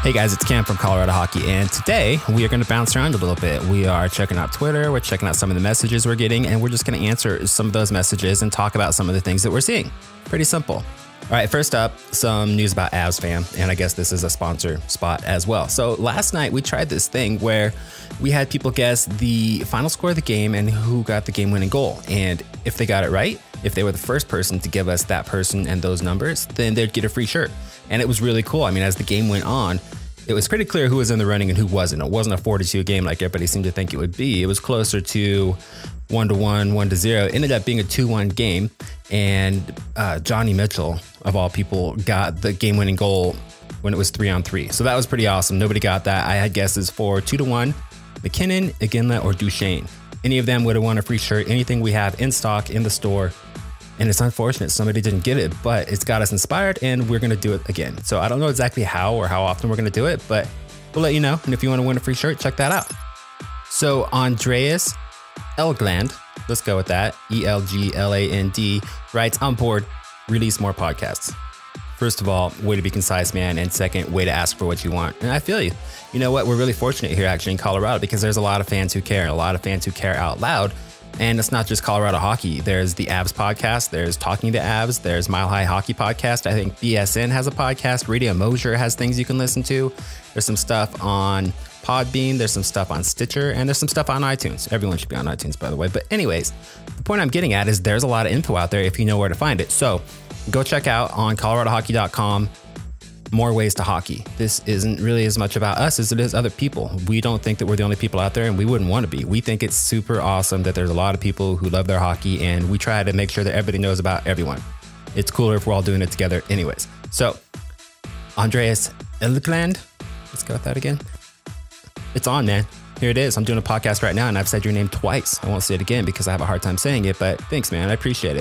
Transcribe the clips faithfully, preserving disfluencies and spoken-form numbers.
Hey guys, it's Cam from Colorado Hockey, and today we are going to bounce around a little bit. We are checking out Twitter, we're checking out some of the messages we're getting, and we're just going to answer some of those messages and talk about some of the things that we're seeing. Pretty simple. All right, first up, some news about Avs Fam, and I guess this is a sponsor spot as well. So last night we tried this thing where we had people guess the final score of the game and who got the game-winning goal. And if they got it right, if they were the first person to give us that person and those numbers, then they'd get a free shirt. And it was really cool. I mean, as the game went on, it was pretty clear who was in the running and who wasn't. It wasn't a four to two game like everybody seemed to think it would be. It was closer to one to one, one to zero. It ended up being a two one game. And uh, Johnny Mitchell, of all people, got the game-winning goal when it was three on three. So that was pretty awesome. Nobody got that. I had guesses for two to one, McKinnon, Iginla, or Duchesne. Any of them would have won a free shirt. Anything we have in stock in the store. And it's unfortunate somebody didn't get it, but it's got us inspired and we're going to do it again. So I don't know exactly how or how often we're going to do it, but we'll let you know. And if you want to win a free shirt, check that out. So Andreas Elgland, let's go with that, E L G L A N D, writes, on board, release more podcasts. First of all, way to be concise, man. And second, way to ask for what you want. And I feel you. You know what? We're really fortunate here actually in Colorado because there's a lot of fans who care and a lot of fans who care out loud. And it's not just Colorado Hockey. There's the Avs podcast. There's Talking to Avs. There's Mile High Hockey podcast. I think B S N has a podcast. Radio Mosier has things you can listen to. There's some stuff on Podbean. There's some stuff on Stitcher. And there's some stuff on iTunes. Everyone should be on iTunes, by the way. But anyways, the point I'm getting at is there's a lot of info out there if you know where to find it. So go check out on colorado hockey dot com. More ways to hockey. This isn't really as much about us as it is other people. We don't think that we're the only people out there, and we wouldn't want to be. We think it's super awesome that there's a lot of people who love their hockey, and we try to make sure that everybody knows about everyone. It's cooler if we're all doing it together anyways. So, Andreas Elgland, let's go with that again. It's on, man. Here it is. I'm doing a podcast right now, and I've said your name twice. I won't say it again because I have a hard time saying it, but thanks, man. I appreciate it.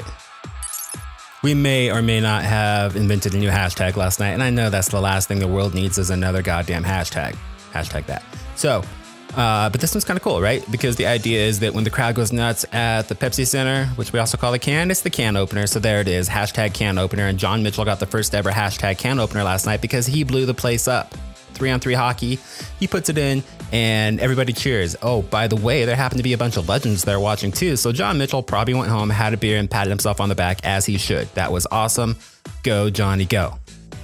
We may or may not have invented a new hashtag last night, and I know that's the last thing the world needs is another goddamn hashtag. Hashtag that. So, uh, but this one's kind of cool, right? Because the idea is that when the crowd goes nuts at the Pepsi Center, which we also call the can, it's the can opener. So there it is, hashtag can opener. And John Mitchell got the first ever hashtag can opener last night because he blew the place up. Three on three hockey. He puts it in and everybody cheers. Oh, by the way, there happened to be a bunch of legends there watching too. So John Mitchell probably went home, had a beer and patted himself on the back as he should. That was awesome. Go, Johnny, go.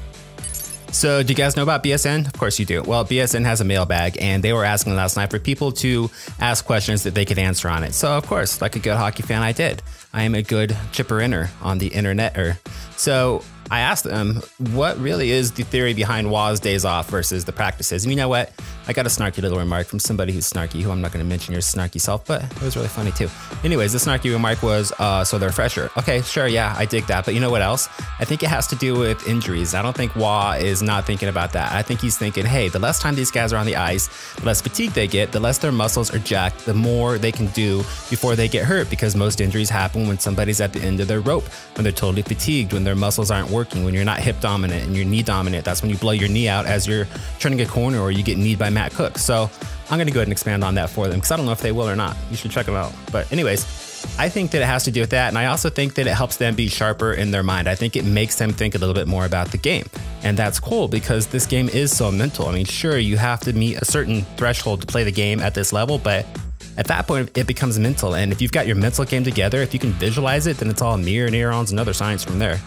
So do you guys know about B S N? Of course you do. Well, B S N has a mailbag and they were asking last night for people to ask questions that they could answer on it. So of course, like a good hockey fan, I did. I am a good chipper-inner on the internet-er. So I asked them, what really is the theory behind Waz days off versus the practices? And you know what? I got a snarky little remark from somebody who's snarky, who I'm not going to mention your snarky self, but it was really funny too. Anyways, the snarky remark was, uh, so they're fresher. Okay, sure, yeah, I dig that. But you know what else? I think it has to do with injuries. I don't think Waz is not thinking about that. I think he's thinking, hey, the less time these guys are on the ice, the less fatigue they get, the less their muscles are jacked, the more they can do before they get hurt, because most injuries happen when somebody's at the end of their rope, when they're totally fatigued, when their muscles aren't working, when you're not hip dominant and you're knee dominant. That's when you blow your knee out as you're turning a corner or you get kneed by Matt Cook. So I'm going to go ahead and expand on that for them because I don't know if they will or not. You should check them out. But anyways, I think that it has to do with that. And I also think that it helps them be sharper in their mind. I think it makes them think a little bit more about the game. And that's cool because this game is so mental. I mean, sure, you have to meet a certain threshold to play the game at this level, but at that point, it becomes mental. And if you've got your mental game together, if you can visualize it, then it's all mirror neurons and other science from there.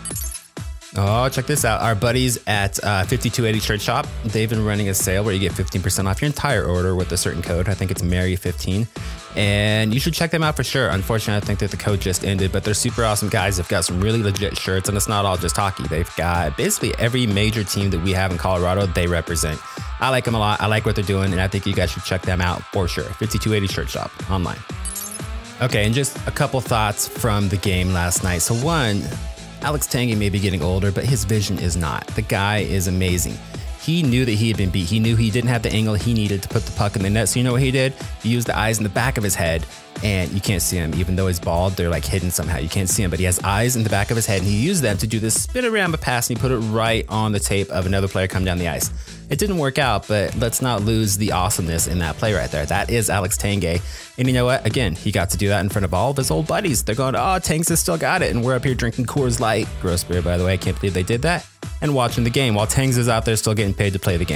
Oh, check this out. Our buddies at uh, fifty-two eighty Shirt Shop, they've been running a sale where you get fifteen percent off your entire order with a certain code. I think it's Mary fifteen. And you should check them out for sure. Unfortunately, I think that the code just ended, but they're super awesome guys. They've got some really legit shirts, and it's not all just hockey. They've got basically every major team that we have in Colorado, they represent. I like them a lot. I like what they're doing, and I think you guys should check them out for sure. fifty-two eighty Shirt Shop online. Okay, and just a couple thoughts from the game last night. So one, Alex Tanguay may be getting older, but his vision is not. The guy is amazing. He knew that he had been beat. He knew he didn't have the angle he needed to put the puck in the net. So you know what he did? He used the eyes in the back of his head, and you can't see him. Even though he's bald, they're like hidden somehow. You can't see him, but he has eyes in the back of his head, and he used them to do this spin around a pass, and he put it right on the tape of another player coming down the ice. It didn't work out, but let's not lose the awesomeness in that play right there. That is Alex Tanguay. And you know what? Again, he got to do that in front of all of his old buddies. They're going, oh, Tanks has still got it. And we're up here drinking Coors Light. Gross beer, by the way. I can't believe they did that. And watching the game while Tangs is out there still getting paid to play the game.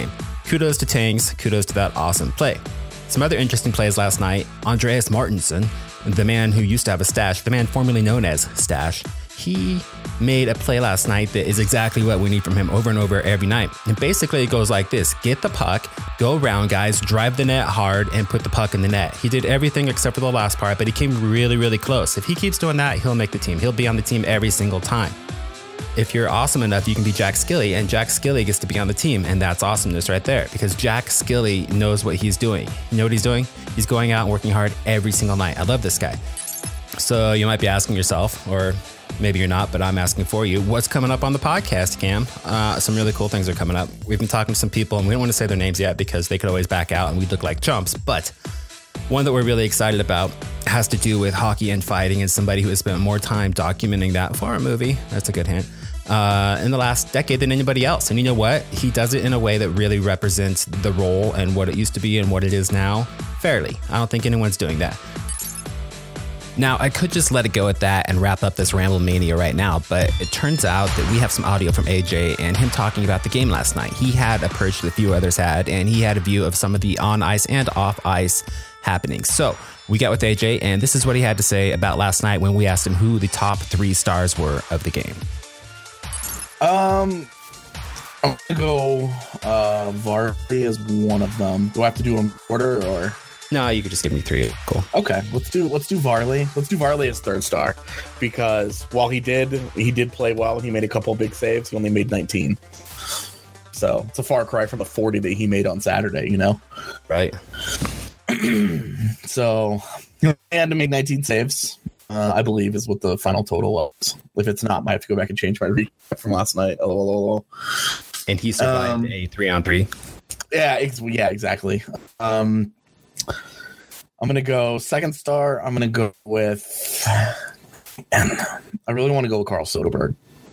kudos to Tangs. Kudos to that awesome play. Some other interesting plays last night. Andreas Martinsen, the man who used to have a stash, the man formerly known as Stash, he made a play last night that is exactly what we need from him over and over every night. And basically it goes like this: get the puck, go around guys, drive the net hard, and put the puck in the net. He did everything except for the last part, but he came really, really close. If he keeps doing that, he'll make the team. He'll be on the team every single time. If you're awesome enough, you can be Jack Skilly, and Jack Skilly gets to be on the team, and that's awesomeness right there, because Jack Skilly knows what he's doing. You know what he's doing? He's going out and working hard every single night. I love this guy. So you might be asking yourself, or maybe you're not, but I'm asking for you, what's coming up on the podcast, Cam? Uh, some really cool things are coming up. We've been talking to some people, and we don't want to say their names yet because they could always back out and we'd look like chumps. But one that we're really excited about has to do with hockey and fighting, and somebody who has spent more time documenting that for a movie. That's a good hint. Uh, in the last decade than anybody else. And you know what? He does it in a way that really represents the role and what it used to be and what it is now fairly. I don't think anyone's doing that. Now, I could just let it go at that and wrap up this Ramble Mania right now, but it turns out that we have some audio from A J and him talking about the game last night. He had a perch that a few others had, and he had a view of some of the on-ice and off-ice happenings. So we got with A J, and this is what he had to say about last night when we asked him who the top three stars were of the game. Um, I'm gonna go uh, Varley as one of them. Do I have to do them in order or? No, you could just give me three. Cool. Okay, let's do let's do Varley. Let's do Varley as third star, because while he did he did play well and he made a couple of big saves, he only made nineteen. So it's a far cry from the forty that he made on Saturday, you know? Right. So he had to make nineteen saves. Uh, I believe is what the final total was. If it's not, I might have to go back and change my recap from last night. Oh, oh, oh, oh. And he survived um, a three on three. Yeah, ex- yeah, exactly. Um, I'm gonna go second star. I'm gonna go with. And I really want to go with Carl Soderberg.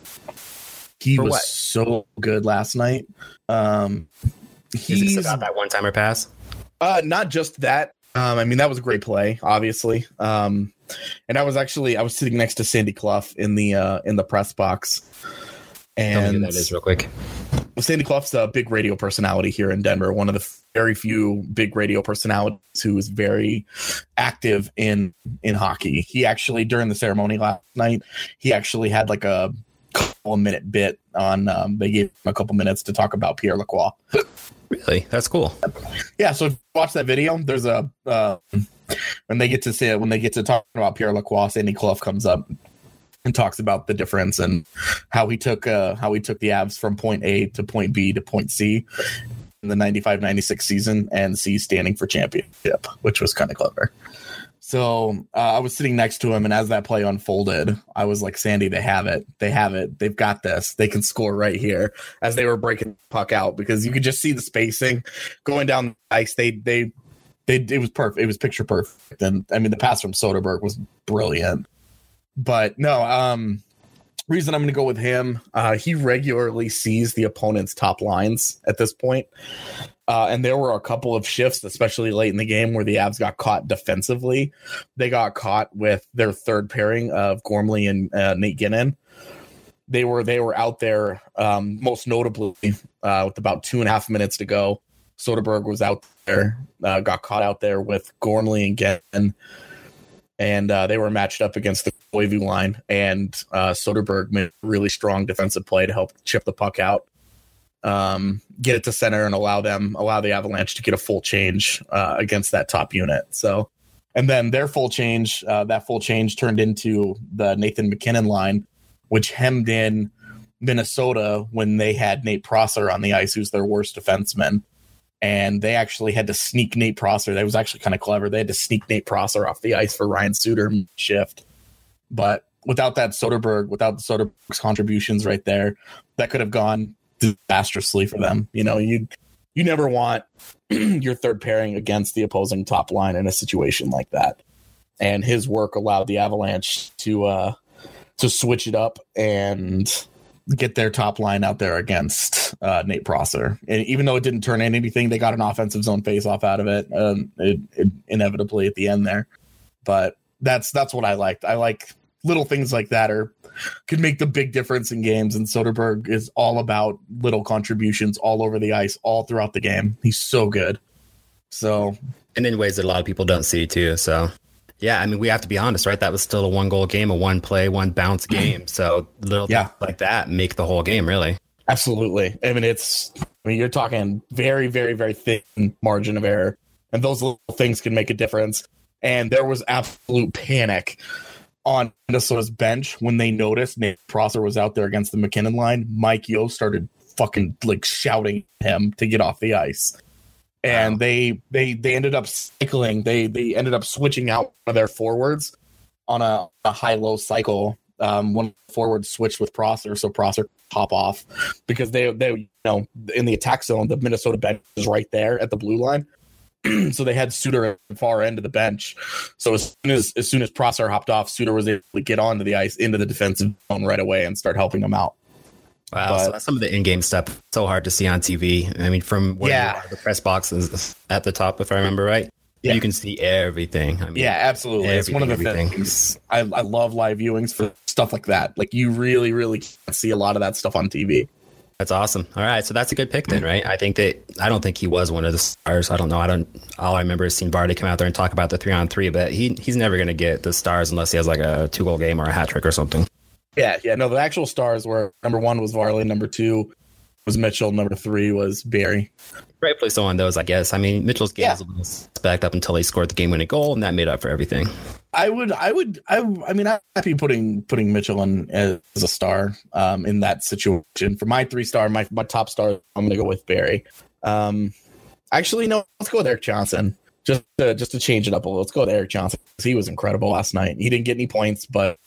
He For was what? so good last night. Um, he's about that one timer pass. Uh, not just that. Um, I mean, that was a great play, obviously. Um, and I was actually I was sitting next to Sandy Clough in the uh, in the press box. And tell me who that is real quick. Sandy Clough's a big radio personality here in Denver. One of the very few big radio personalities who is very active in in hockey. He actually, during the ceremony last night, he actually had like a couple minute bit on. Um, they gave him a couple minutes to talk about Pierre Lacroix. Really? That's cool. Yeah. So if you watch that video, there's a uh, when they get to say when they get to talk about Pierre Lacroix, Sandy Clough comes up and talks about the difference and how he took uh, how he took the Avs from point A to point B to point C in the ninety-five ninety-six season, and C standing for championship, which was kind of clever. So uh, I was sitting next to him, and as that play unfolded, I was like, Sandy, they have it. They have it. They've got this. They can score right here, as they were breaking the puck out, because you could just see the spacing going down the ice. They, they, they, it was perfect. It was picture perfect. And I mean, the pass from Soderberg was brilliant. But no, um, reason I'm going to go with him, uh, he regularly sees the opponent's top lines at this point. Uh, and there were a couple of shifts, especially late in the game, where the Avs got caught defensively. They got caught with their third pairing of Gormley and uh, Nate Ginnon. They were they were out there, um, most notably uh, with about two and a half minutes to go. Soderberg was out there, uh, got caught out there with Gormley and Ginnon. And uh, they were matched up against the Koivu line, and uh, Soderberg made a really strong defensive play to help chip the puck out, um, get it to center, and allow them, allow the Avalanche to get a full change uh, against that top unit. So, and then their full change, uh, that full change turned into the Nathan McKinnon line, which hemmed in Minnesota when they had Nate Prosser on the ice, who's their worst defenseman. And they actually had to sneak Nate Prosser. That was actually kind of clever. They had to sneak Nate Prosser off the ice for Ryan Suter shift. But without that Soderberg, without the Soderberg's contributions right there, that could have gone disastrously for them. You know, you you never want your third pairing against the opposing top line in a situation like that. And his work allowed the Avalanche to uh, to switch it up and get their top line out there against uh, Nate Prosser. And even though it didn't turn in anything, they got an offensive zone faceoff out of it, um, it, it inevitably at the end there. But that's that's what I liked. I like little things like that are could make the big difference in games. And Soderbergh is all about little contributions all over the ice, all throughout the game. He's so good. So, and in ways that a lot of people don't see too. So, yeah, I mean, we have to be honest, right? That was still a one goal game, a one play, one bounce game. So little yeah. things like that make the whole game, really. Absolutely. I mean, it's, I mean, you're talking very, very, very thin margin of error. And those little things can make a difference. And there was absolute panic on Minnesota's bench when they noticed Nate Prosser was out there against the McKinnon line. Mike Yeo started fucking like shouting at him to get off the ice. And wow. they they they ended up cycling. They they ended up switching out one of their forwards on a, a high-low cycle. Um, one forward switched with Prosser, so Prosser could hop off because they they you know in the attack zone, the Minnesota bench is right there at the blue line. So they had Suter at the far end of the bench. So as soon as as soon as Prosser hopped off, Suter was able to get onto the ice into the defensive zone right away and start helping them out. Wow, but, so that's some of the in-game stuff. So hard to see on T V. I mean, from where yeah. you are, the press box is at the top, if I remember right. Yeah. You can see everything. I mean, yeah, absolutely. It's one of the everything. things I, I love live viewings for stuff like that. Like you really, really can't see a lot of that stuff on T V. That's awesome. All right, so that's a good pick then, right? I think that I don't think he was one of the stars. I don't know. I don't. All I remember is seeing Vardy come out there and talk about the three on three, but he he's never going to get the stars unless he has like a two goal game or a hat trick or something. Yeah, yeah. No, the actual stars were number one was Varley, number two was Mitchell, number three was Barry. Rightfully so on those, I guess. I mean, Mitchell's game yeah. was a little suspect up until he scored the game-winning goal, and that made up for everything. I would, I would, I, I mean, I'm happy putting putting Mitchell in as a star um, in that situation. For my three star, my my top star, I'm going to go with Barry. Um, actually, no, let's go with Eric Johnson. Just to, just to change it up a little, let's go with Eric Johnson. He was incredible last night. He didn't get any points, but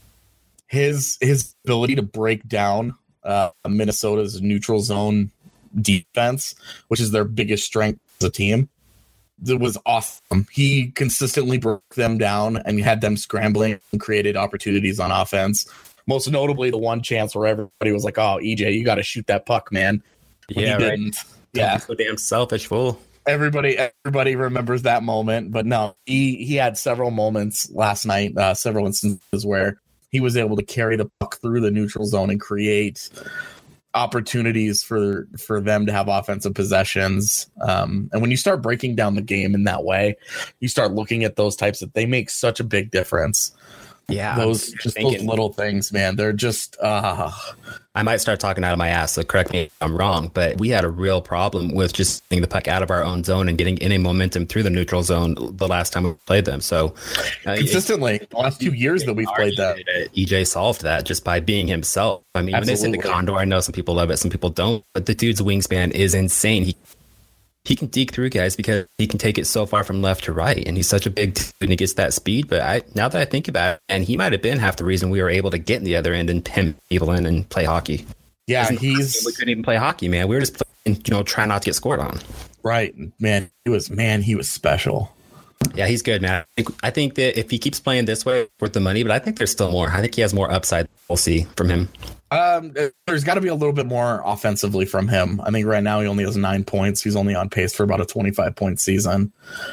his his ability to break down uh, Minnesota's neutral zone defense, which is their biggest strength as a team, it was awesome. He consistently broke them down and had them scrambling and created opportunities on offense. Most notably, the one chance where everybody was like, "Oh, E J, you got to shoot that puck, man." When yeah, he right. didn't. Yeah, so damn selfish fool. Everybody, everybody remembers that moment, but no, he he had several moments last night, uh, several instances where he was able to carry the puck through the neutral zone and create opportunities for for them to have offensive possessions. Um, and when you start breaking down the game in that way, you start looking at those types of, they make such a big difference. Yeah, those just thinking, those little things, man. They're just. Uh, I might start talking out of my ass, so correct me if I'm wrong, but we had a real problem with just getting the puck out of our own zone and getting any momentum through the neutral zone the last time we played them. So uh, consistently, it, the last two years that we've played that, E J solved that just by being himself. I mean, Absolutely. When they say the Condor, I know some people love it, some people don't, but the dude's wingspan is insane. He He can deke through guys because he can take it so far from left to right, and he's such a big dude and he gets that speed. But I, now that I think about it, and he might have been half the reason we were able to get in the other end and pin people in and play hockey. Yeah, he's we couldn't even play hockey, man. We were just playing, you know, trying not to get scored on. Right, man. He was man. He was special. Yeah, he's good, man. I think, I think that if he keeps playing this way, worth the money. But I think there's still more. I think he has more upside. We'll see from him. Um, there's got to be a little bit more offensively from him. I think right now he only has nine points. He's only on pace for about a twenty-five point season.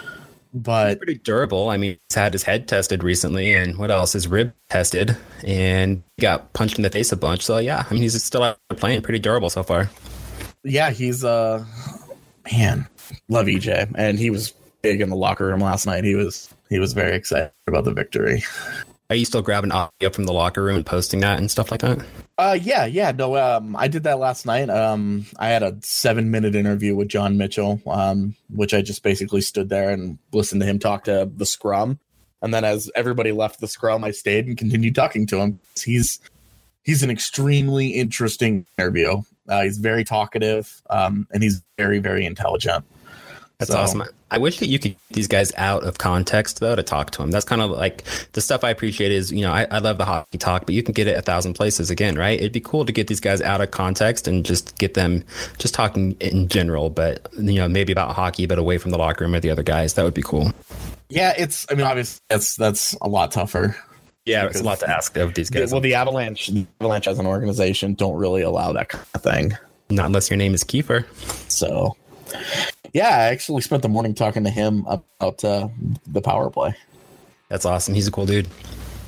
But he's pretty durable. I mean, he's had his head tested recently, and what else? His rib tested, and he got punched in the face a bunch. So yeah, I mean, he's still out playing, pretty durable so far. Yeah, he's uh, man, love E J, and he was big in the locker room last night. He was he was very excited about the victory. Are you still grabbing audio from the locker room and posting that and stuff like that? Uh, yeah, yeah. No, um, I did that last night. Um, I had a seven minute interview with John Mitchell, um, which I just basically stood there and listened to him talk to the scrum. And then as everybody left the scrum, I stayed and continued talking to him. He's, he's an extremely interesting interview. Uh, he's very talkative, um, and he's very, very intelligent. That's so awesome. I wish that you could get these guys out of context, though, to talk to them. That's kind of like the stuff I appreciate is, you know, I, I love the hockey talk, but you can get it a thousand places again, right? It'd be cool to get these guys out of context and just get them just talking in general, but, you know, maybe about hockey, but away from the locker room or the other guys. That would be cool. Yeah, it's, I mean, obviously, that's, that's a lot tougher. Yeah, it's a lot to ask of these guys. Well, the Avalanche, the Avalanche as an organization don't really allow that kind of thing. Not unless your name is Kiefer. So... yeah, I actually spent the morning talking to him about uh, the power play. That's awesome. He's a cool dude.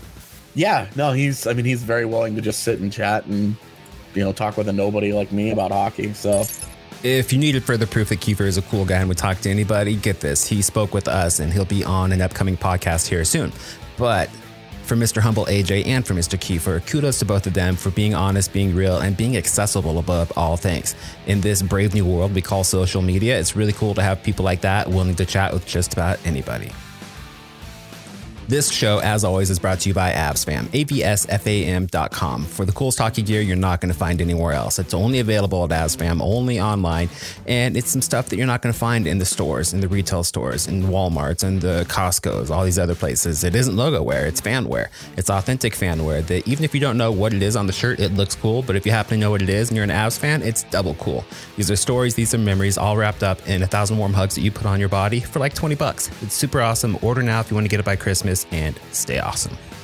Yeah, no, he's. I mean, he's very willing to just sit and chat and, you know, talk with a nobody like me about hockey. So, if you needed further proof that Kiefer is a cool guy and would talk to anybody, get this. He spoke with us and he'll be on an upcoming podcast here soon. But for Mister Humble A J and for Mister Kiefer, kudos to both of them for being honest, being real, and being accessible above all things. In this brave new world we call social media, it's really cool to have people like that willing to chat with just about anybody. This show, as always, is brought to you by AvsFam, A V S F A M dot com. For the coolest hockey gear you're not going to find anywhere else. It's only available at AvsFam, only online, and it's some stuff that you're not going to find in the stores, in the retail stores, in Walmarts, and the Costco's, all these other places. It isn't logo wear, it's fan wear. It's authentic fan wear that even if you don't know what it is on the shirt, it looks cool, but if you happen to know what it is and you're an Avs fan, it's double cool. These are stories, these are memories, all wrapped up in a thousand warm hugs that you put on your body for like twenty bucks. It's super awesome. Order now if you want to get it by Christmas, and stay awesome.